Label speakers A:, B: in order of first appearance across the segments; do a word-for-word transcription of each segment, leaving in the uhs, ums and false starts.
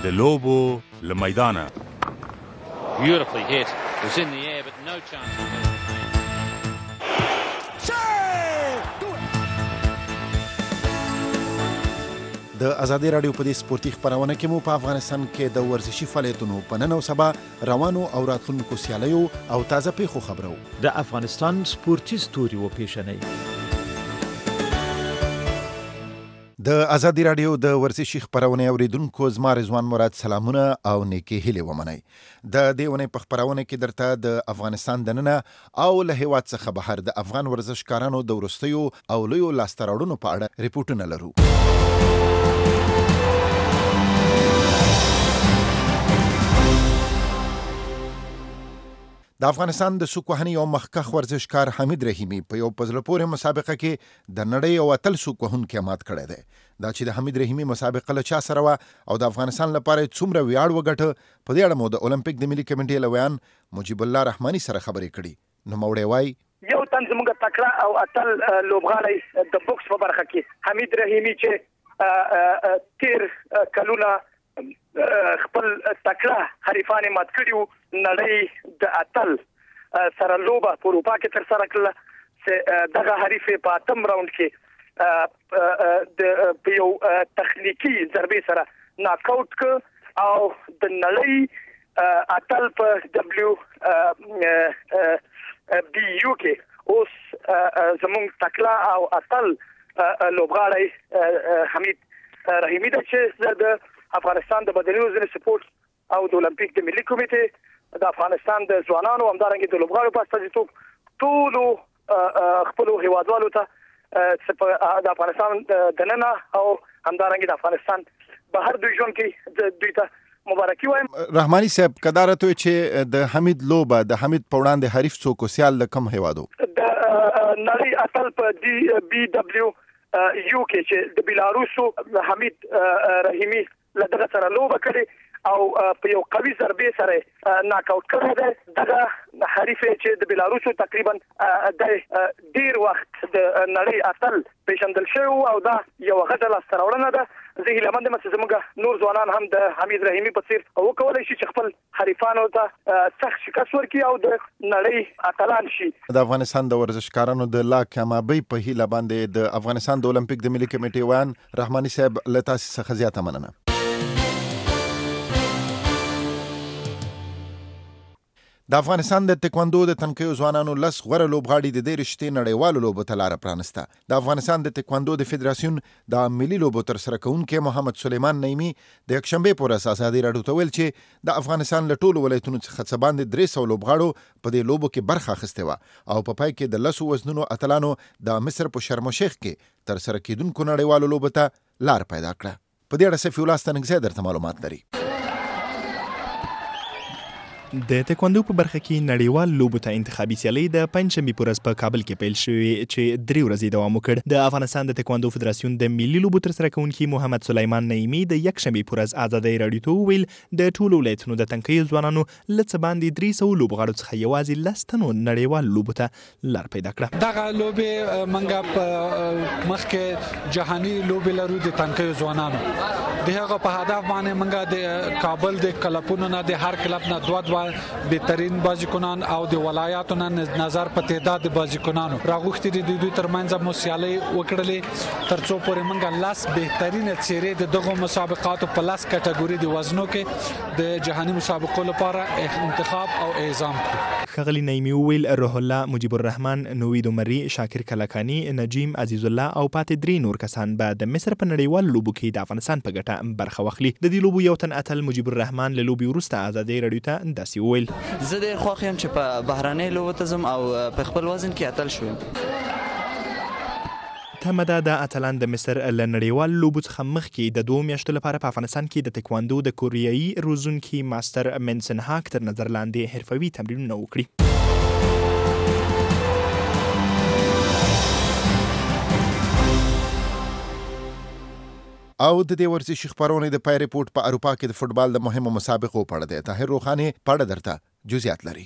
A: د لوبو له میدانه.
B: Beautifully hit. It was in the air but no chance of it.
C: د ازادي رادیو په دې سپورتي خپرونه کې مو په افغانستان کې د ورزشي فعالیتونو په نن او سبا روانو او راتلونکو سیالیو او تازه پیښو خبرو.
D: د افغانستان سپورتي ستوري و پیشنۍ.
C: د ازادي رادیو د ورزشي خپرونه اوریدونکو زما رضوان مراد سلامونه او نیکی هیلې ومنئ. د دې ونې په خپرونه کې درته د افغانستان دننه او له هیواد څخه بهر د افغان ورزشکارانو د وروستیو او لویو لاسته راوړنو په اړه ریپورټونه لرو. د افغانستان د سوک وهنې یو مخکښ ورزشکار حمید رحیمي په یو په زړه پورې مسابقه کې د نړۍ یو اتل سوک وهونکی مات کړی دی. دا چې د حمید رحیمي مسابقه له چا سره وه او د افغانستان لپاره څومره ویاړ وګټه، په دې اړه مو د اولمپیک د ملي کمیټې له ویان مجیب الله رحماني سره خبرې کړي. نوموړی وایي
E: یو تن زموږ تکړه او اتل لوبغاړی د بوکس په برخه کې حمید رحیمي چې تیر کلونه خپل تکړه حریفان مات کړیو، نړۍ د اتل سره لوبه په اروپا کې تر سره کړله چې دغه حریف په اتم راوند کې د یو تخنیکی ضربې سره ناک آوټ ک او د نړۍ اتل په دبليو بي يو کې اوس زموږ تکړه او اتل لوبغاړی حمید رحیمي د چې د افغانستان د بدني وزن سپورت او د اولمپیک د ملي کمیټې د افغانستان د ځوانانو همدارنګه د لوبغاړو په استازیتوب ټولو خپل هیوادوالو ته د افغانستان دننه او همدارنګه د افغانستان بهر دوی ژوند کې دوی ته مبارکي وایم.
C: رحماني صاحب کدارته چې د حمید لوبه د حمید په وړاندې حریف څوک سیال د کم هیوادو
E: د نړۍ اتل په دی بي دبليو یو کې چې د بیلاروسو حمید رحیمي له دغه سره لوبه کړې او په یو قوي ضربې سره ناک آوټ کړی دی. دغه حریف چې د بیلاروسو تقریبا د ډیر وخت د نړۍ اتل پیژندل شوی او دا یو غټه لاسته راوړنه ده. زه هیله مند یم چې زموږ نور ځوانان هم د حمید رحیمي په څیر وکولای شي چې خپل حریفانو ته سخت شکست ورکړي او د نړۍ اتلان شي.
C: د افغانستان د ورزشکارانو د لا کامیابۍ په هیله باندې د افغانستان د اولمپیک د ملي کمیټې ویان رحماني صاحب له تاسو څخه زیاته مننه. د افغانستان د تکواندو د تنکیو ځوانانو لس غوره لوبغاړي د دې رشتې نړیوالو لوبو ته لاره پرانسته. د افغانستان د تکواندو د فدراسیون د ملي لوبو ترسره کوونکی محمد سلیمان نعیمي د یکشنبې په ورځ ازادي راډیو ته ویل چې د افغانستان له ټولو ولایتونو څخه څه باندې درې سوه لوبغاړو په دې لوبو کې برخه اخیستې وه او په پای کې د لسو وزنونو اتلانو د مصر په شرم الشیخ کې ترسره کیدونکو نړیوالو لوبو ته لار پیدا کړه. په دې اړه سفي الله ستنګزی درته معلومات لري.
F: د تکواندو په برخه کې نړیوال لوبو ته انتخابي سیالۍ د پنجشنبې په ورځ په کابل کې پیل شوې چې درې ورځې دوام وکړ. د افغانستان د تکواندو فدراسیون د ملي لوبو ترسره کوونکي محمد سلیمان نعیمي د یکشنبې په ورځ ازادي راډیو ته وویل د ټولو ولایتونو د تنکیو ځوانانو له څه باندې درې سوه لوبغاړو څخه یوازې لس تنو نړیوال لوبو ته لار پیدا کړه.
G: دغه لوبې منګه په مخکې جهاني لوبې لرو د تنکیو ځوانانو د هغه په هدف باندې منګه د کابل د کلبونو نه د هر کلب نه دوه دوه بهترین بازیکنان او د ولایاتو نه نظر په تعداد د بازیکنانو راغوښتي دي. د دوی ترمنځ مو سیالۍ وکړلې ترڅو پورې منګه لاس بهترین چیرې د دغه مسابقاتو په لاس کټګوري د وزنو کې د جهاني مسابقو لپاره انتخاب او اعزام کړ.
F: ښاغلي نعیمي وویل روح الله، مجیب الرحمن، نوید عمري، شاکر کلکاني، نجیم عزیز الله او پاتې درې نور کسان به د مصر په نړیوال لوبو کې د افغانستان په ګټه برخه واخلي. د دې لوبو یو تن اتل مجیب الرحمن له لوبې وروسته ازادي راډیو ته داسې وویل:
H: زه ډېر خوښ یم چې په بهرنۍ لوبو ته ځم او په خپل وزن کې اتل شوم.
F: تمه ده د اتلان د مصر له نړیوال لوبو څخه مخکې د دوه میاشتو لپاره په افغانستان کې د تکواندو د کوریایي روزونکي ماستر منسن هاک تر نظر لاندې حرفوي تمرینونه وکړي.
C: او د دې ورزشي خپرونې د پای ریپورت په اروپا کې د فوټبال د مهمو مسابقو په اړه دی. طاهر روخاني په اړه درته جزئیات لري.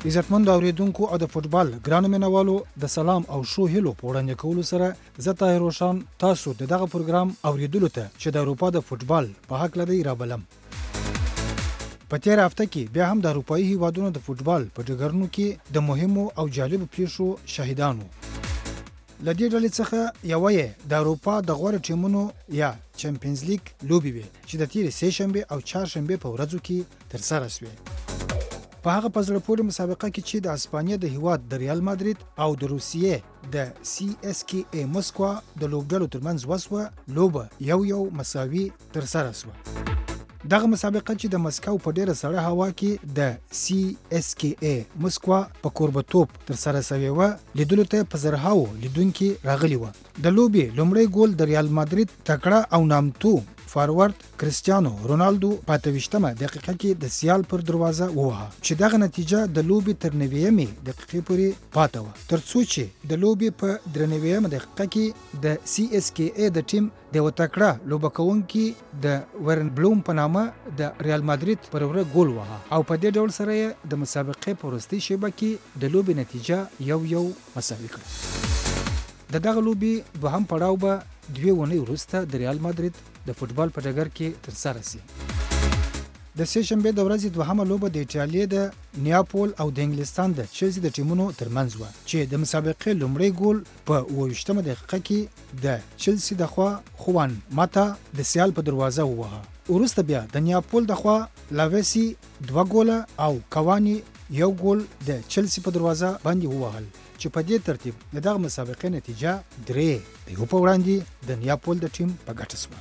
I: عزتمند اوریدونکو او د فوټبال ګرانو مینوالو د سلام او شو هیلو په وړاندې کولو سره زه طاهر روشن تاسو د دغه پروګرام اوریدلو ته چې د اروپا د فوټبال په حق لدی رابلم. په تیر هفته کې بیا هم د اروپایي هیوادونو د فوټبال په ډګرونو کې د مهمو او جالبو پیښو شاهدانو. لدې ډلې څخه یوه یې د اروپا د غوره ټیمونو یا چمپیونز لیګ لوبې وې چې د تیرې سې شنبې او چهارشنبې په ورځو کې ترسره شوې. په هغه په زړه پورې مسابقه کې چې د اسپانیا د هیواد د ریال مادرید او د روسیې د سی اس کی ای مسکوا د لوبډلو ترمنځ وسوه، لوبه یو یو مساوي ترسره شوه. دغه مسابقه چې د مسکو په ډیره سړه هوا کې د سی اس کی ای مسکوا په کوربتوب ترسره شوې وه، لیدلو ته په زرهاو لیدونکي راغلي وه. د لوبې لومړی ګول د ریال مادرید تکړه او نامتو فارورد کریستیانو رونالدو په اته ویشتمه دقیقه کې د سیال پر دروازه ووهه چې دغه نتیجه د لوبې تر نویمې دقیقې پورې پاته وه، تر څو چې د لوبې په درې نویمه دقیقه کې د سی اس کی ای د ټیم د یوه تکړه لوبه کوونکي د ورن بلوم په نامه د ریال مادرید پر وره ګول وهه او په دې ډول سره یې د مسابقې په وروستۍ شیبه کې د لوبې نتیجه یو یو مساوي کړه. د دغه لوبې دوهم پړاو به دوې اونۍ وروسته د ریال مادرید د فوټبال په ډګر کې ترسره شي. د سې شنبې د ورځې دوهمه لوبه د ایټالیا د نیاپول او د انګلستان د چلسي د ټیمونو ترمنځ وه چې د مسابقې لومړی ګول په اوه ویشتمه دقیقه کې د چلسي د خوا خوان ماتا د سیال په دروازه ووهه. وروسته بیا د نیاپول د خوا لاویسی دوه ګوله او کوانی یو ګول د چلسي په دروازه باندې ووهل چې په دې ترتیب د دغه مسابقې نتیجه درې د یو په وړاندې د نیاپول د ټیم په ګټه شوه.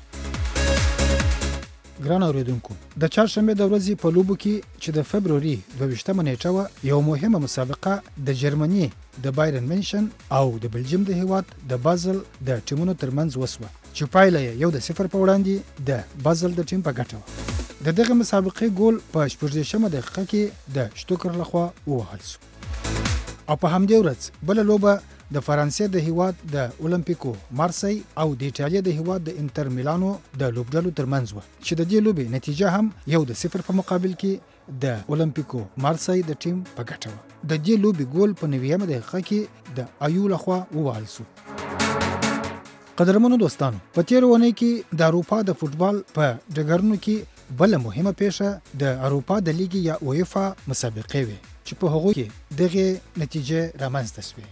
I: ګران اوریدونکو، د چهارشنبې د ورځې په لوبو کې چې د فبروري دوه ویشتمه نیټه وه، یو مهمه مسابقه د جرمني د بایرن منشن او د بلجیم د هیواد د بازل د ټیمونو ترمنځ وسوه چې پایله یې یو د صفر په وړاندې د بازل د ټیم په ګټه وه. د دغه مسابقې ګول په شپږ دېرشمه دقیقه کې د شتوکر لخوا ووهل شو. او په همدې ورځ بله لوبه د فرانسې د هیواد د اولمپیکو مارسی او د ایټالیا د هیواد د انټر میلانو د لوبډلو ترمنځ وه چې د دې لوبې نتیجه هم یو د صفر په مقابل کې د اولمپیکو مارسی د ټیم په ګټه وه. د دې لوبې ګول په نویمه دقیقه کې د ایو لخوا ووهل شو. قدرمنو دوستانو، په تېره اونۍ کې د اروپا د فوټبال په ډګرونو کې بله مهمه پیښه د اروپا د لیګ یا اویفا مسابقې وې چې په هغو کې دغه نتیجه رامنځته شوې.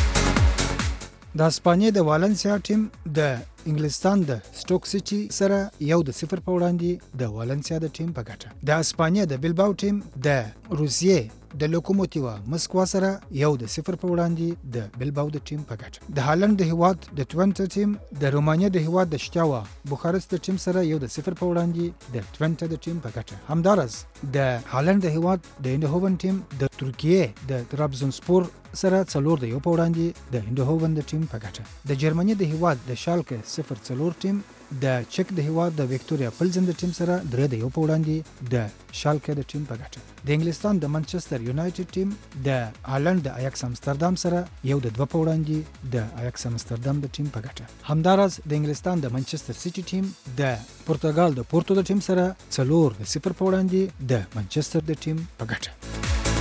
I: د اسپانیا د والنسیا ټیم د انګلستان د سټوک سیټي سره یو د صفر په وړاندې د والنسیا د ټیم په ګټه. د اسپانیا د بیلباو ټیم د روسیې د لوکوموتیوا مسکوا سره یو د صفر په وړاندې د بیلباو د ټیم په ګټه. د هالند د هیواد د ټوینټه ټیم د رومانیا د هیواد د شتاوا بوخارست د ټیم سره یو د صفر په وړاندې د ټوینټه د ټیم په ګټه. همدارس د هالند د هیواد د انډهوون ټیم د ترکیې د ترابزونسپور سره څلور د یو په وړاندې د انډهوون د ټیم په ګټه. د جرمني د هیواد د شالکه صفر څلور ټیم د چک د هیواد د وکټوریا پلزن د ټیم سره درې د یو په وړاندې د شالکه د ټیم په ګټه. د انګلستان د منچستر یونایټډ ټیم د هالند د ایاکس امستردام سره یو د دوه په وړاندې د ایاکس امستردام د ټیم په ګټه. همدارس د انګلستان د منچستر سیټي ټیم د پرتګال د پورتو د ټیم سره څلور د صفر په وړاندې د منچستر د ټیم په ګټه.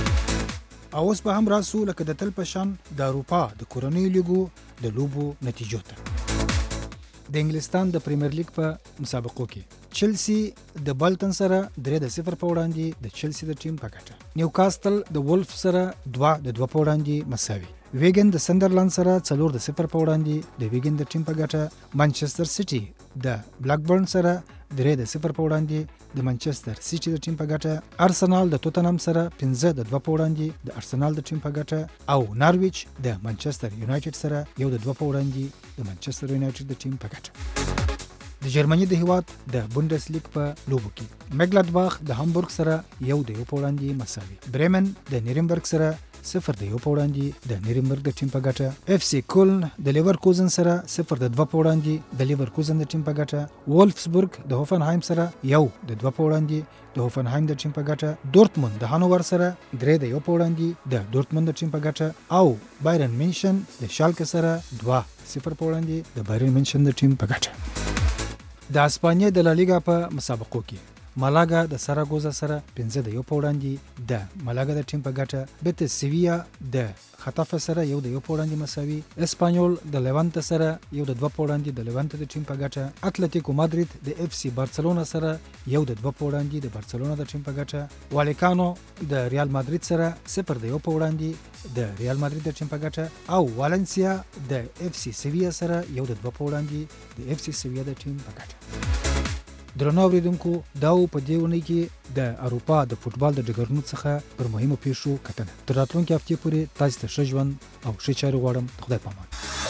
I: او اوس به هم راسو لکه د تل په شان د اروپا د کورنیو لیګو د لوبو نتیجو ته. د انګلستان د پریمیر لیګ په مسابقو کې چلسی د بلټن سره درې د صفر په وړاندې د چلسی د ټیم په ګټه. نیوکاسټل د وولف سره دوه د دوه په وړاندې مساوي. ویګن د سندرلند سره څلور د صفر په وړاندې د ویګن د ټیم په ګټه. منچستر سیټي د بلاکبرن سره درې د صفر په وړاندې د منچستر سیټي د ټیم په ګټه. ارسنال د توتنهام سره پنځه د دوه په وړاندې د ارسنال د ټیم په ګټه. او نارویچ د منچستر یونایټډ سره یو د دوه په وړاندې د منچستر یونایټډ د ټیم په ګټه. د جرمني د هیواد د بونډس لیګ په لوبو کې میګلادباخ د هامبورګ سره یو د یو په وړاندې مساوي. بریمن د نیرنبرګ سره صفر د یو په وړاندې د نیرنبرګ د ټیم په ګټه. اف سی کولن د لیورکوزن سره صفر د دوه په وړاندې د لیورکوزن د ټیم په ګټه. وولفسبورګ د هوفنهایم سره یو د دوه په وړاندې د هوفنهایم د ټیم په ګټه. دورتموند د هانوور سره درې د یو په وړاندې د دورتموند د ټیم په ګټه. او بایرن منشن د شالکه سره دوه صفر په وړاندې د بایرن منشن د ټیم په ګټه. د اسپانیا د لالیګا په مسابقو کې مالاګا د ساراګوزا سره پنځه د یو په وړاندې د مالاګا د ټیم په ګټه، بیتس سیویا د خطاف سره یو د یو په وړاندې مساوي، اسپانیول د لیوانت سره یو د دوه په وړاندې د لیوانت د ټیم په ګټه، اتلتیکو مادرید د اف سی بارسلونا سره یو د دوه په وړاندې د بارسلونا د ټیم په ګټه، والیکانو د ریال مادرید سره صفر د یو په وړاندې د ریال مادرید د ټیم په ګټه، او والنسیا د اف سی سیویا سره یو د دوه په وړاندې د اف سی سیویا د ټیم په ګټه. درنو اوریدونکو، دا په دې ونې کې د اروپا د فوتبال د ډګرونو څخه پر مهمو پیښو کتنه. تر راتلونکي هفتې پورې تاسو ته ښه ژوند او ښې چارې غواړم. خدای پامان.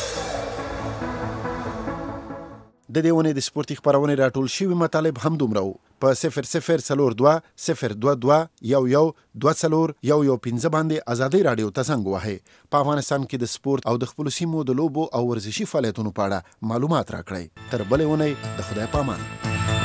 C: د دې ونې د سپورتي خپرونې راټول شوي مطالب هم دومره وو. په صفر صفر څلور دوه صفر دوه دوه یو یو دوه څلور یو یو پنځه باندې ازادۍ راډیو ته زنګ وهئ. په افغانستان کې د سپورت او د خپلو سیمو د لوبو او ورزشي فعالیتونو په اړه معلومات راکړئ. تر بلې ونې د خدای پامان.